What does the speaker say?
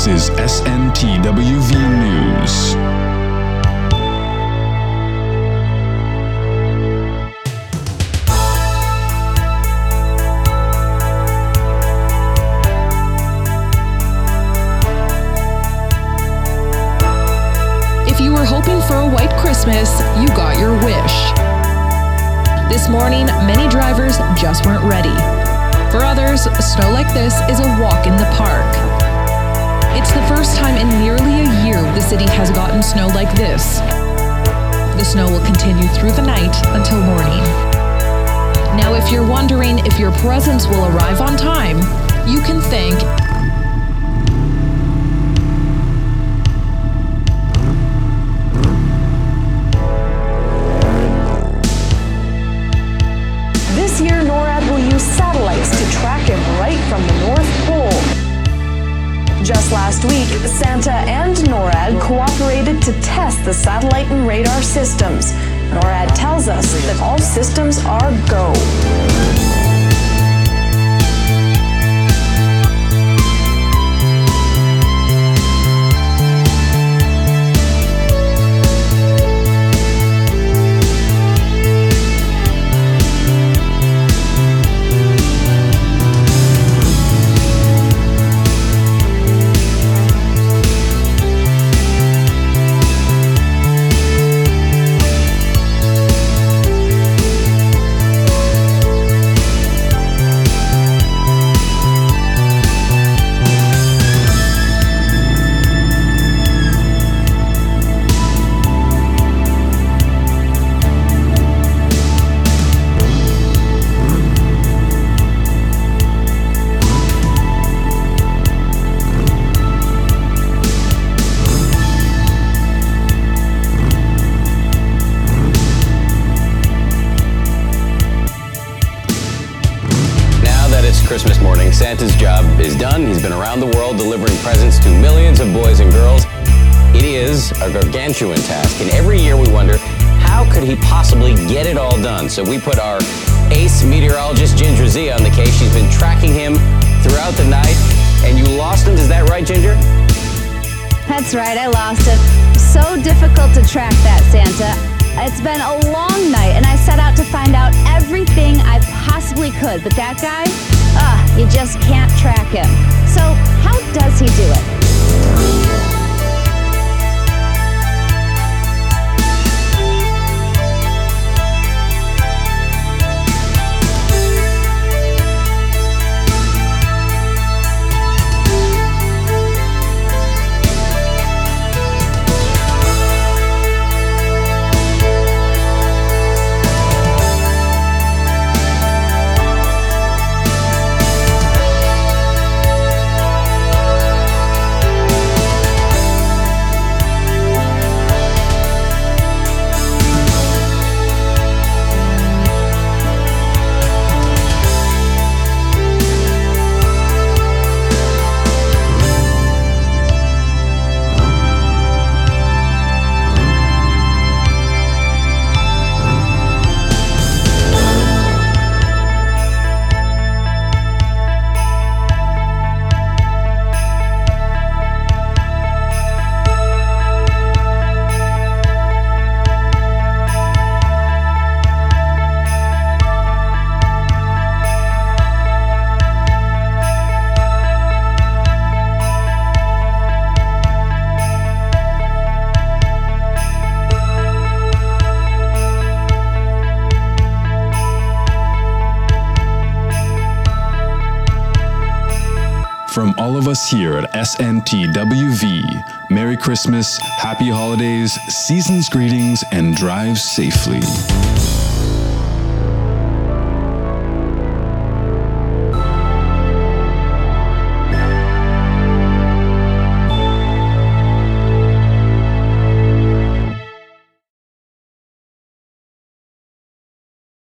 This is SNTWV News. If you were hoping for a white Christmas, you got your wish. This morning, many drivers just weren't ready. For others, snow like this is a walk in the park. It's the first time in nearly a year the city has gotten snow like this. The snow will continue through the night until morning. Now, if you're wondering if your presents will arrive on time, you can thank This year, NORAD will use satellites to track him right from the North Pole. Just last week, Santa and NORAD cooperated to test the satellite and radar systems. NORAD tells us that all systems are go. Christmas morning, Santa's job is done. He's been around the world delivering presents to millions of boys and girls. It is a gargantuan task, and every year we wonder, how could he possibly get it all done? So we put our ace meteorologist, Ginger Z, on the case. She's been tracking him throughout the night, and you lost him. Is that right, Ginger? That's right, I lost him. So difficult to track that, Santa. It's been a long night, and I set out to find out everything I possibly could, but that guy, you just can't track him. So how does he do it? From all of us here at SNTWV, Merry Christmas, Happy Holidays, Season's greetings, and drive safely.